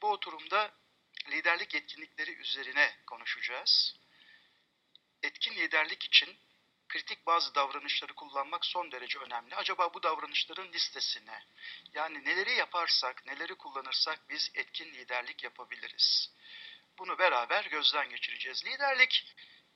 Bu oturumda liderlik yetkinlikleri üzerine konuşacağız. Etkin liderlik için kritik bazı davranışları kullanmak son derece önemli. Acaba bu davranışların listesine, yani neleri yaparsak, neleri kullanırsak biz etkin liderlik yapabiliriz? Bunu beraber gözden geçireceğiz. Liderlik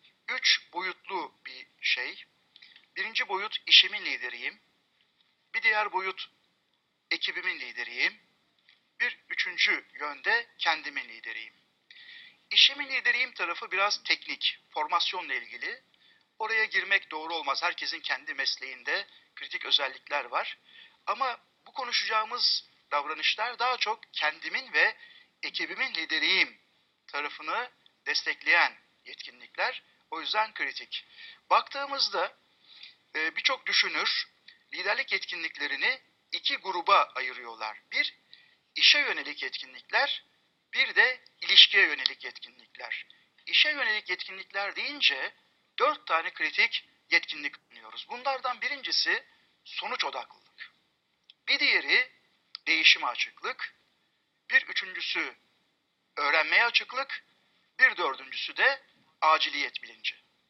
3 boyutlu bir şey. Birinci boyut işimin lideriyim. Bir diğer boyut ekibimin lideriyim. Bir üçüncü yönde kendimin lideriyim. İşimin lideriyim tarafı biraz teknik, formasyonla ilgili. Oraya girmek doğru olmaz. Herkesin kendi mesleğinde kritik özellikler var. Ama bu konuşacağımız davranışlar daha çok kendimin ve ekibimin lideriyim tarafını destekleyen yetkinlikler. O yüzden kritik. Baktığımızda birçok düşünür liderlik yetkinliklerini iki gruba ayırıyorlar. Bir, işe yönelik yetkinlikler, bir de ilişkiye yönelik yetkinlikler. İşe yönelik yetkinlikler deyince 4 tane kritik yetkinlik anlıyoruz. Bunlardan birincisi sonuç odaklılık. Bir diğeri değişime açıklık. Bir üçüncüsü öğrenmeye açıklık. Bir dördüncüsü de aciliyet bilinci.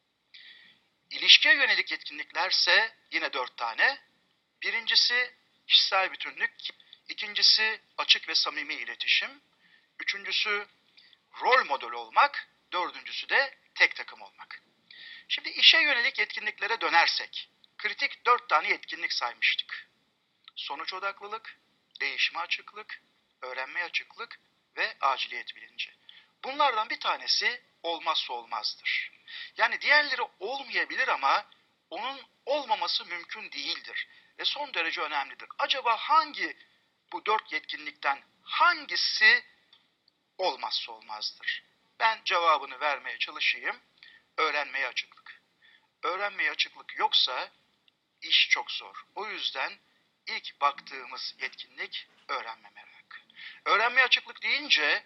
İlişkiye yönelik yetkinliklerse yine 4 tane. Birincisi kişisel bütünlük. İkincisi açık ve samimi iletişim. Üçüncüsü rol model olmak. Dördüncüsü de tek takım olmak. Şimdi işe yönelik yetkinliklere dönersek, kritik 4 tane yetkinlik saymıştık. Sonuç odaklılık, değişime açıklık, öğrenmeye açıklık ve aciliyet bilinci. Bunlardan bir tanesi olmazsa olmazdır. Yani diğerleri olmayabilir ama onun olmaması mümkün değildir ve son derece önemlidir. Acaba bu 4 yetkinlikten hangisi olmazsa olmazdır? Ben cevabını vermeye çalışayım. Öğrenmeye açıklık. Öğrenmeye açıklık yoksa iş çok zor. O yüzden ilk baktığımız yetkinlik öğrenme merakı. Öğrenmeye açıklık deyince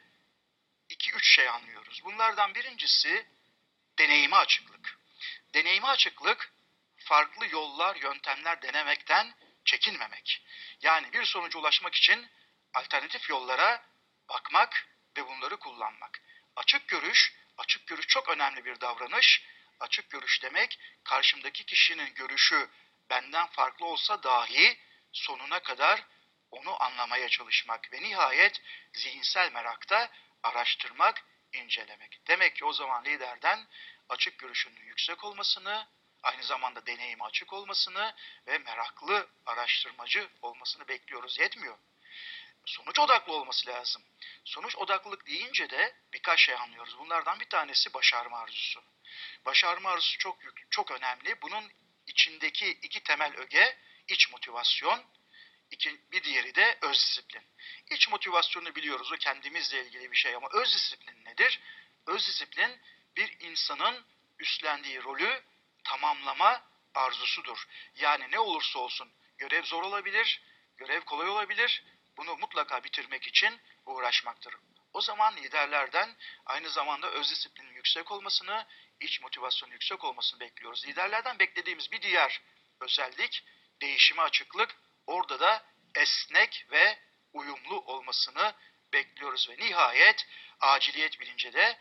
2-3 şey anlıyoruz. Bunlardan birincisi deneyime açıklık. Deneyime açıklık farklı yollar, yöntemler denemekten çekinmemek. Yani bir sonuca ulaşmak için alternatif yollara bakmak ve bunları kullanmak. Açık görüş çok önemli bir davranış. Açık görüş demek karşımdaki kişinin görüşü benden farklı olsa dahi sonuna kadar onu anlamaya çalışmak ve nihayet zihinsel merakta araştırmak, incelemek. Demek ki o zaman liderden açık görüşünün yüksek olmasını, aynı zamanda deneyime açık olmasını ve meraklı araştırmacı olmasını bekliyoruz. Yetmiyor. Sonuç odaklı olması lazım. Sonuç odaklılık deyince de birkaç şey anlıyoruz. Bunlardan bir tanesi başarma arzusu. Başarma arzusu çok önemli. Bunun içindeki 2 temel öge iç motivasyon, bir diğeri de öz disiplin. İç motivasyonu biliyoruz, o kendimizle ilgili bir şey ama öz disiplin nedir? Öz disiplin bir insanın üstlendiği rolü tamamlama arzusudur. Yani ne olursa olsun görev zor olabilir, görev kolay olabilir. Bunu mutlaka bitirmek için uğraşmaktır. O zaman liderlerden aynı zamanda öz disiplinin yüksek olmasını, iç motivasyonun yüksek olmasını bekliyoruz. Liderlerden beklediğimiz bir diğer özellik değişime açıklık. Orada da esnek ve uyumlu olmasını bekliyoruz ve nihayet aciliyet bilinci de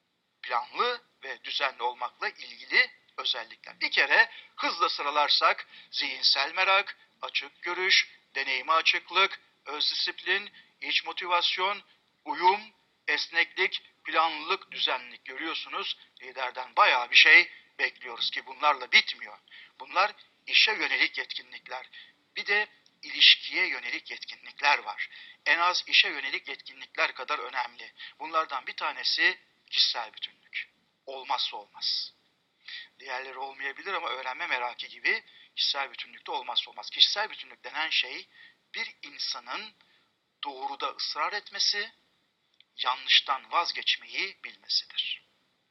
planlı ve düzenli olmakla ilgili özellikler. Bir kere hızla sıralarsak zihinsel merak, açık görüş, deneyime açıklık, öz disiplin, iç motivasyon, uyum, esneklik, planlılık, düzenlilik görüyorsunuz. Liderden bayağı bir şey bekliyoruz ki bunlarla bitmiyor. Bunlar işe yönelik yetkinlikler. Bir de ilişkiye yönelik yetkinlikler var. En az işe yönelik yetkinlikler kadar önemli. Bunlardan bir tanesi kişisel bütünlük. Olmazsa olmaz. Diğerleri olmayabilir ama öğrenme merakı gibi kişisel bütünlükte olmazsa olmaz. Kişisel bütünlük denen şey bir insanın doğruda ısrar etmesi, yanlıştan vazgeçmeyi bilmesidir.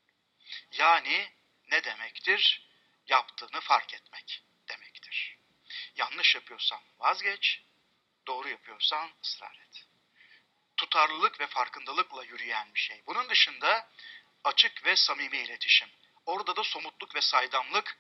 Yani ne demektir? Yaptığını fark etmek demektir. Yanlış yapıyorsan vazgeç, doğru yapıyorsan ısrar et. Tutarlılık ve farkındalıkla yürüyen bir şey. Bunun dışında açık ve samimi iletişim. Orada da somutluk ve saydamlık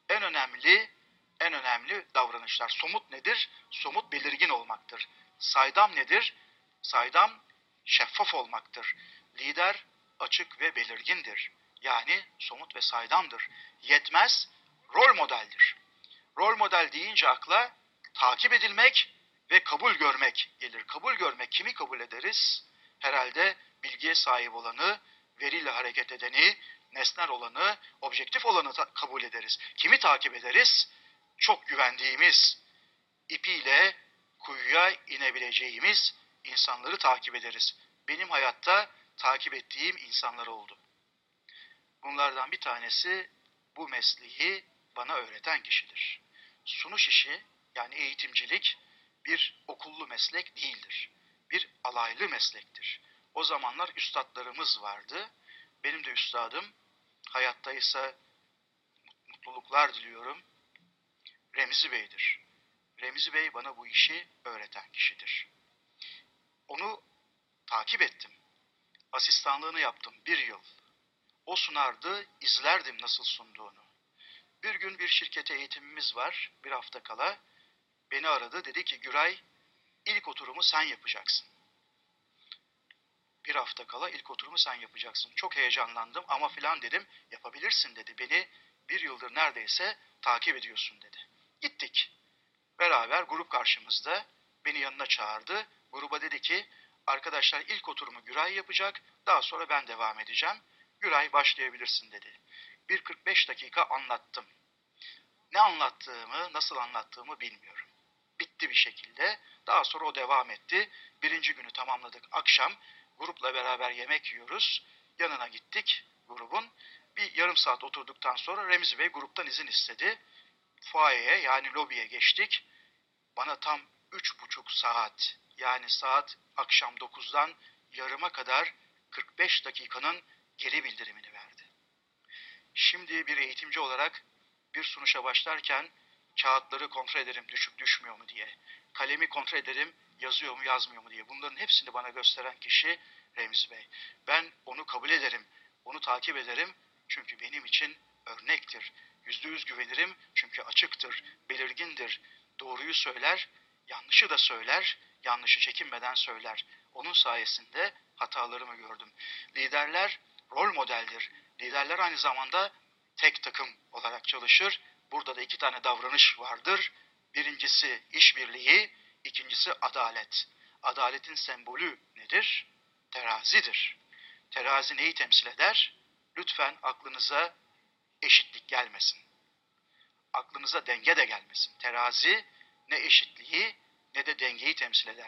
en önemli davranışlar. Somut nedir? Somut belirgin olmaktır. Saydam nedir? Saydam şeffaf olmaktır. Lider açık ve belirgindir. Yani somut ve saydamdır. Yetmez, rol modeldir. Rol model deyince akla takip edilmek ve kabul görmek gelir. Kabul görmek, kimi kabul ederiz? Herhalde bilgiye sahip olanı, veriyle hareket edeni, nesnel olanı, objektif olanı kabul ederiz. Kimi takip ederiz? Çok güvendiğimiz, ipiyle kuyuya inebileceğimiz insanları takip ederiz. Benim hayatta takip ettiğim insanlar oldu. Bunlardan bir tanesi bu mesleği bana öğreten kişidir. Sunuş işi, yani eğitimcilik, bir okullu meslek değildir. Bir alaylı meslektir. O zamanlar üstadlarımız vardı. Benim de üstadım, hayattaysa mutluluklar diliyorum, Remzi Bey'dir. Remzi Bey bana bu işi öğreten kişidir. Onu takip ettim. Asistanlığını yaptım 1 yıl. O sunardı, izlerdim nasıl sunduğunu. Bir gün bir şirkete eğitimimiz var, bir hafta kala. Beni aradı, dedi ki Güray, ilk oturumu sen yapacaksın. Bir hafta kala ilk oturumu sen yapacaksın. Çok heyecanlandım ama filan dedim, yapabilirsin dedi. Beni 1 yıldır neredeyse takip ediyorsun dedi. Gittik. Beraber grup karşımızda, beni yanına çağırdı. Gruba dedi ki, arkadaşlar ilk oturumu Güray yapacak, daha sonra ben devam edeceğim. Güray başlayabilirsin dedi. 1,45 dakika anlattım. Ne anlattığımı, nasıl anlattığımı bilmiyorum. Bitti bir şekilde. Daha sonra o devam etti. 1. günü tamamladık. Akşam grupla beraber yemek yiyoruz. Yanına gittik grubun. Bir yarım saat oturduktan sonra Remzi Bey gruptan izin istedi. Fuayeye, yani lobiye geçtik. Bana tam 3,5 saat, yani saat akşam 9'dan yarıma kadar 45 dakikanın geri bildirimini verdi. Şimdi bir eğitimci olarak bir sunuşa başlarken kağıtları kontrol ederim düşüp düşmüyor mu diye. Kalemi kontrol ederim yazıyor mu yazmıyor mu diye. Bunların hepsini bana gösteren kişi Remzi Bey. Ben onu kabul ederim, onu takip ederim çünkü benim için örnektir. %100 güvenirim çünkü açıktır, belirgindir, doğruyu söyler, yanlışı da söyler, yanlışı çekinmeden söyler. Onun sayesinde hatalarımı gördüm. Liderler rol modeldir. Liderler aynı zamanda tek takım olarak çalışır. Burada da 2 tane davranış vardır. Birincisi işbirliği, ikincisi adalet. Adaletin sembolü nedir? Terazidir. Terazi neyi temsil eder? Lütfen aklınıza eşitlik gelmesin. Aklınıza denge de gelmesin. Terazi ne eşitliği ne de dengeyi temsil eder.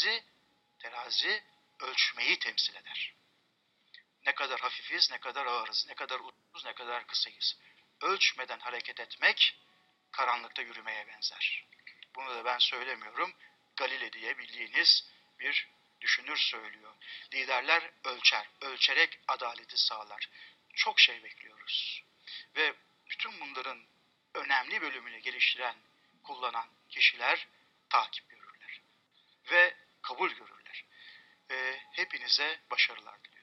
Terazi ölçmeyi temsil eder. Ne kadar hafifiz, ne kadar ağırız, ne kadar uzunuz, ne kadar kısayız. Ölçmeden hareket etmek karanlıkta yürümeye benzer. Bunu da ben söylemiyorum. Galile diye bildiğiniz bir düşünür söylüyor. Liderler ölçer, ölçerek adaleti sağlar. Çok şey bekliyoruz. Ve bütün bunların önemli bölümünü geliştiren, kullanan kişiler takip görürler. Ve kabul görürler. Hepinize başarılar diliyorum.